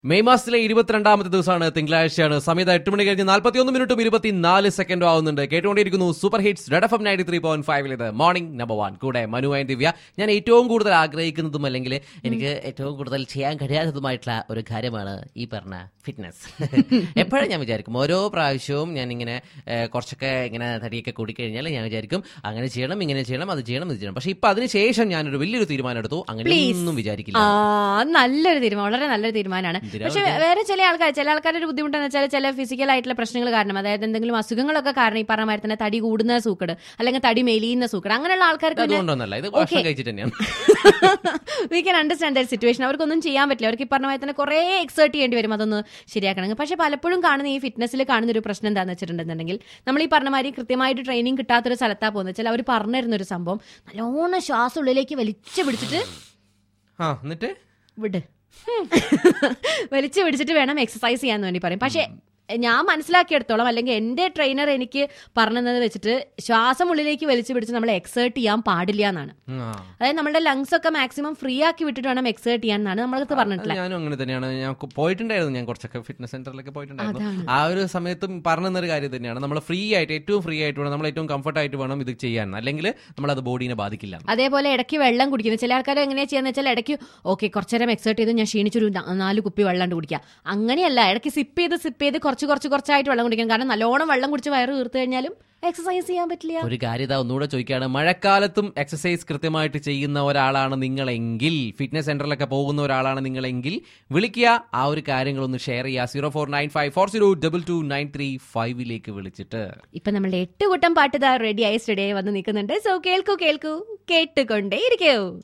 May മാസത്തിലെ 22ാമത്തെ ദിവസമാണ്, തിങ്കളാഴ്ചയാണ്. സമയത്ത് 8 മണി കഴിഞ്ഞ് 41 മിനിറ്റും 24 ആവുന്നുണ്ട്. കേട്ടുകൊണ്ടിരിക്കുന്നു സൂപ്പർ ഹിറ്റ്സ് റെഡ് FM 93.5. ഇത് മോർണിംഗ് നമ്പർ 1 കൂടെ മനു ആൻഡ് ദിവ്യ. ഞാൻ ഏറ്റവും കൂടുതൽ ആഗ്രഹിക്കുന്നതും അല്ലെങ്കിൽ എനിക്ക് ഏറ്റവും കൂടുതൽ ചെയ്യാൻ കഴിയാത്തതുമായിട്ടുള്ള ഒരു കാര്യമാണ് ഈ പറഞ്ഞ ഫിറ്റ്നസ്. എപ്പോഴും ഞാൻ വിചാരിക്കും, ഓരോ പ്രാവശ്യവും ഞാൻ ഇങ്ങനെ കുറച്ചൊക്കെ ഇങ്ങനെ തടിയൊക്കെ കൂടിക്കഴിഞ്ഞാൽ ഞാൻ വിചാരിക്കും അങ്ങനെ ചെയ്യണം, ഇങ്ങനെ ചെയ്യണം, അത് ചെയ്യണം, ഇത് ചെയ്യണം. പക്ഷെ ഇപ്പൊ അതിനുശേഷം ഞാനൊരു വലിയൊരു തീരുമാനം എടുത്തു. അങ്ങനെ ഒന്നും വിചാരിക്കില്ല. നല്ലൊരു തീരുമാനം, വളരെ നല്ലൊരു തീരുമാനമാണ്. പക്ഷെ വേറെ ചില ആൾക്കാരുടെ ഒരു ബുദ്ധിമുട്ടെന്ന് വെച്ചാൽ ചില ഫിസിക്കൽ ആയിട്ടുള്ള പ്രശ്നങ്ങൾ കാരണം, അതായത് എന്തെങ്കിലും അസുഖങ്ങളൊക്കെ കാരണം ഈ പറഞ്ഞ മാതിരി തന്നെ തടി കൂടുന്ന സൂക്കട് അല്ലെങ്കിൽ തടി മെലിയുന്ന സൂക്കട്, അങ്ങനെയുള്ള ആൾക്കാർക്ക് we can understand that situation. അവർക്കൊന്നും ചെയ്യാൻ പറ്റില്ല. അവർക്ക് ഈ പറഞ്ഞ മാതിരി തന്നെ കുറെ എക്സേർട്ട് ചെയ്യേണ്ടി വരും അതൊന്ന് ശരിയാക്കണമെങ്കിൽ. പക്ഷെ പലപ്പോഴും കാണുന്ന ഈ ഫിറ്റ്നസ്സിൽ കാണുന്ന ഒരു പ്രശ്നം എന്താണെന്ന് വെച്ചിട്ടുണ്ടെന്നുണ്ടെങ്കിൽ, നമ്മൾ ഈ പറഞ്ഞ മാതിരി കൃത്യമായിട്ട് ട്രെയിനിങ് കിട്ടാത്തൊരു സ്ഥലത്താണ് പോകുന്നത് വെച്ചാൽ അവർ പറഞ്ഞിരുന്നൊരു സംഭവം, നല്ലോണം ശ്വാസം ഉള്ളിലേക്ക് വലിച്ചു പിടിച്ചിട്ട് വലിച്ചു പിടിച്ചിട്ട് വേണം എക്സസൈസ് ചെയ്യാന്ന് വേണ്ടി പറയും. പക്ഷെ ഞാൻ മനസ്സിലാക്കിയെടുത്തോളം, അല്ലെങ്കിൽ എന്റെ ട്രെയിനർ എനിക്ക് പറഞ്ഞത് വെച്ചിട്ട് ശ്വാസം ഉള്ളിലേക്ക് വലിച്ചു പിടിച്ച് നമ്മൾ എക്സേർട്ട് ചെയ്യാൻ പാടില്ല എന്നാണ്. അതായത് നമ്മുടെ ലങ്സ് ഒക്കെ മാക്സിമം ഫ്രീ ആക്കി വിട്ടിട്ട് വേണം എക്സേർട്ട് ചെയ്യാൻ എന്നാണ് നമ്മളത് പറഞ്ഞിട്ടില്ല. ഞാനും അങ്ങനെ തന്നെയാണ്. ഞാൻ പോയിട്ടുണ്ടായിരുന്നു, ഞാൻ കുറച്ചൊക്കെ ഫിറ്റ്നസ് സെന്ററിലൊക്കെ പോയിട്ടുണ്ടായിരുന്നു. ആ ഒരു സമയത്തും പറഞ്ഞൊരു കാര്യം തന്നെയാണ്, നമ്മൾ ഏറ്റവും ഫ്രീ ആയിട്ട് വേണം, നമ്മൾ ഏറ്റവും കംഫർട്ട് ആയിട്ട് വേണം ഇത് ചെയ്യാൻ, അല്ലെങ്കിൽ നമ്മൾ അത് ബോഡീനെ ബാധിക്കില്ല. അതേപോലെ ഇടയ്ക്ക് വെള്ളം കുടിക്കുന്നത് ചില ആൾക്കാർ എങ്ങനെയാ ചെയ്യാന്ന് വെച്ചാൽ, ഇടയ്ക്ക് ഓക്കെ കുറച്ചു നേരം എക്സേർട്ട് ചെയ്ത് ഞാൻ ക്ഷീണിച്ചൊരു 4 കുപ്പി വെള്ളം കുടിക്കുക. അങ്ങനെയല്ല, ഇടയ്ക്ക് സിപ്പ് ചെയ്ത് കുറച്ചായിട്ട് വെള്ളം കുടിക്കണം. കാരണം നല്ലോണം വെള്ളം കുടിച്ച് വയറ് വീർത്ത് കഴിഞ്ഞാലും എക്സസൈസ് ചെയ്യാൻ പറ്റില്ല. ഒരു കാര്യം ഒന്നുകൂടെ ചോദിക്കുകയാണ്, മഴക്കാലത്തും എക്സസൈസ് കൃത്യമായിട്ട് ചെയ്യുന്ന ഒരാളാണ് നിങ്ങളെങ്കിൽ, ഫിറ്റ്നസ് സെന്ററിലൊക്കെ പോകുന്ന ഒരാളാണ് നിങ്ങളെങ്കിൽ വിളിക്കുക. ആ ഒരു കാര്യങ്ങളൊന്ന് ഷെയർ ചെയ്യുക. 0495402293 വിളിച്ചിട്ട്. ഇപ്പൊ നമ്മളുടെ 8 കൂട്ടം പാട്ട് റെഡിയായി സ്റ്റുഡിയോയിൽ വന്ന് നിൽക്കുന്നുണ്ട്. സോ കേൾക്കൂ കേട്ടുകൊണ്ടേ ഇരിക്കൂ.